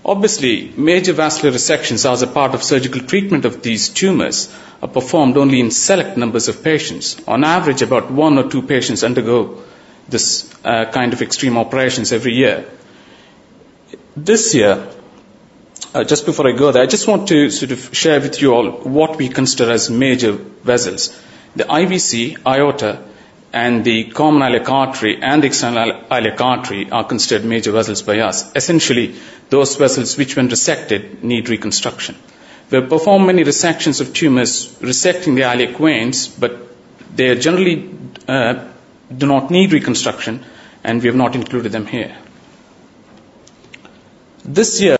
Obviously, major vascular resections as a part of surgical treatment of these tumors are performed only in select numbers of patients. On average, about 1 or 2 patients undergo this kind of extreme operations every year. This year, just before I go there, I just want to sort of share with you all what we consider as major vessels. The IVC, aorta, and the common iliac artery and the external iliac artery are considered major vessels by us. Essentially, those vessels which, when resected, need reconstruction. We have performed many resections of tumors resecting the iliac veins, but they generally do not need reconstruction, and we have not included them here. This year,